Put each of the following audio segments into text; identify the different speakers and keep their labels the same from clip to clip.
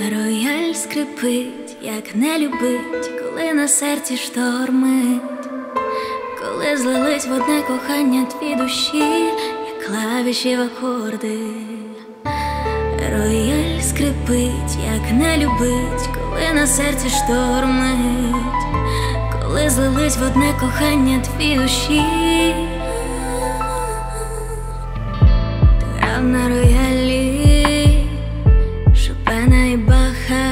Speaker 1: Рояль скрипить, як не любить, коли на серці штормить, коли злились в одне кохання дві душі, як клавіші в акорди. Рояль скрипить, як не любить, коли на серці штормить, коли злились в одне кохання дві душі. Ти грав на роялі Шопена і Баха,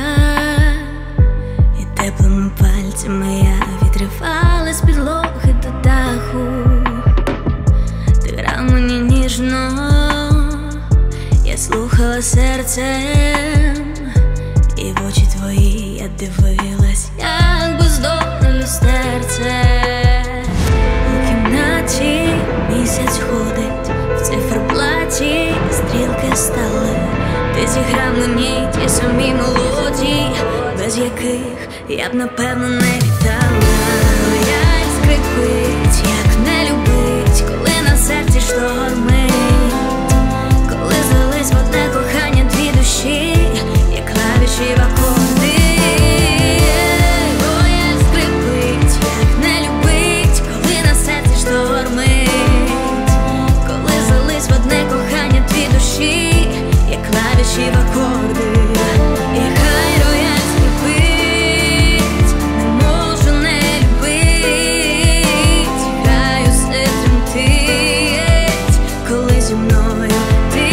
Speaker 1: і теплими пальцями я відривала з підлоги до даху. Ти грав мені ніжно, я слухала серцем, і в очі твої я дивилась, як бездонне люстерце. У кімнаті місяць ходить, в циферблаті стрілки стали. Ти зіграв мені ті самі мелодії, без яких я б напевно не літала. Рояль скрипить, як не любить, коли на серці штормить, коли злились в одне кохання дві душі, як клавіші в акорди. Рояль скрипить, як не любить, коли на серці штормить, коли злились в одне кохання дві душі, як клавіші в акорди. І хай рояль скрипить, не можу не любить, хай усе тремтить, коли зі мною ти.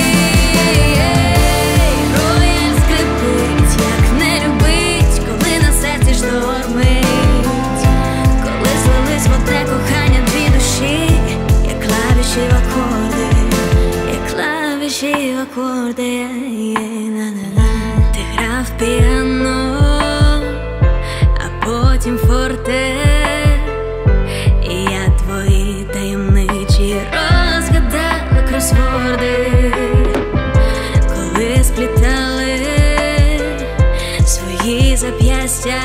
Speaker 1: Рояль скрипить, як не любить, коли на серці штормить, коли злились в одне кохання дві душі, як клавіші в акорди, як клавіші в акорди. Ти грав піано, а потім форте, і я твої таємничі розгадала кросворди, коли сплітали свої зап'ястя.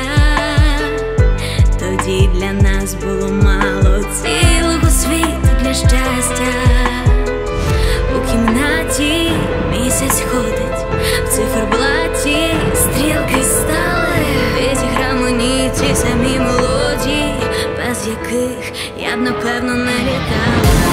Speaker 1: Тоді для нас було мало цілого світу для щастя. У кімнаті місяць ходить, в циферблаті стрілки стали. Ти зіграв мені ті самі мелодії, без яких я б напевно не літала.